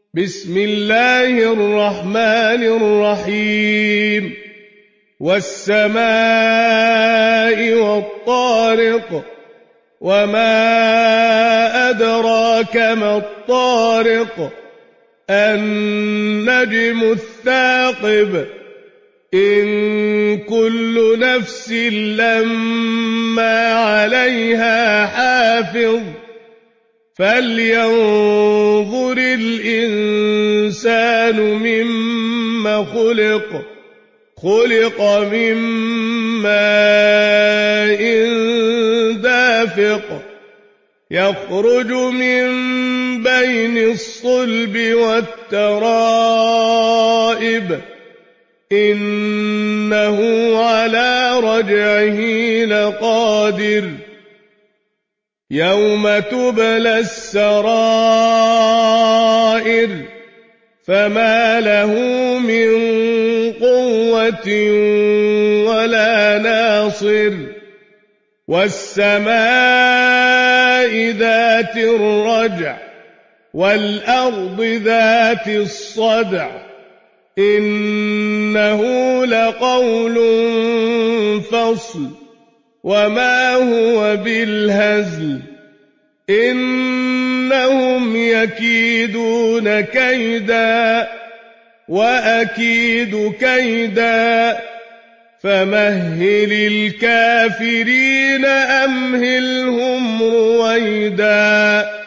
بسم الله الرحمن الرحيم والسماء والطارق وما أدراك ما الطارق النجم الثاقب إن كل نفس لما عليها حافظ فلينظر الإنسان مما خلق من ماء دافق يخرج من بين الصلب والترائب إنه على رجعه لقادر يوم تبلى السرائر فما له من قوة ولا ناصر والسماء ذات الرجع والأرض ذات الصدع إنه لقول فصل وما هو بالهزل إنهم يكيدون كيدا وأكيد كيدا فمهل الكافرين أمهلهم رويدا